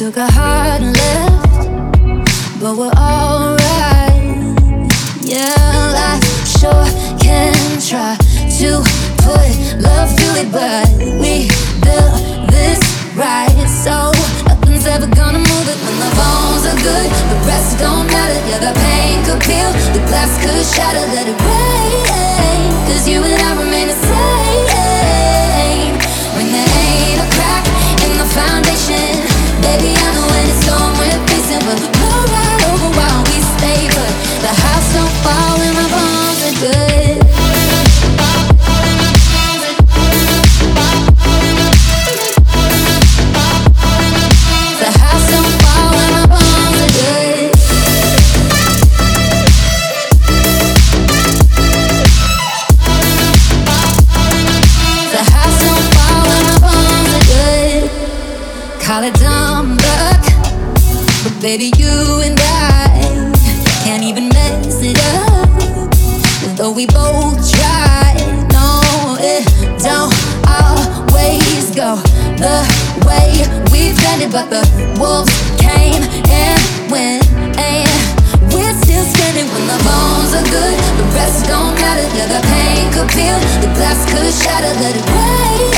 took a hard left, but we're alright. Yeah, life sure can try to put love to it, but we built this right, so nothing's ever gonna move it. When the bones are good, the rest don't matter. Yeah, the pain could peel, the glass could shatter. Let it rain, 'cause you and I remain the same. When there ain't a crack in the foundation, baby, I know when it's storm we're facing, but blow right over while we stay. But the house don't fall when my bones are good. The house don't fall when my bones are good. The house don't fall when my bones are good. Call it dumb luck, but baby, you and I can't even mess it up. Though we both try, no, it don't always go the way we planned it. But the wolves came and went, and we're still standing. When the bones are good, the rest don't matter. Yeah, the pain could peel, the glass could shatter. Let it rain,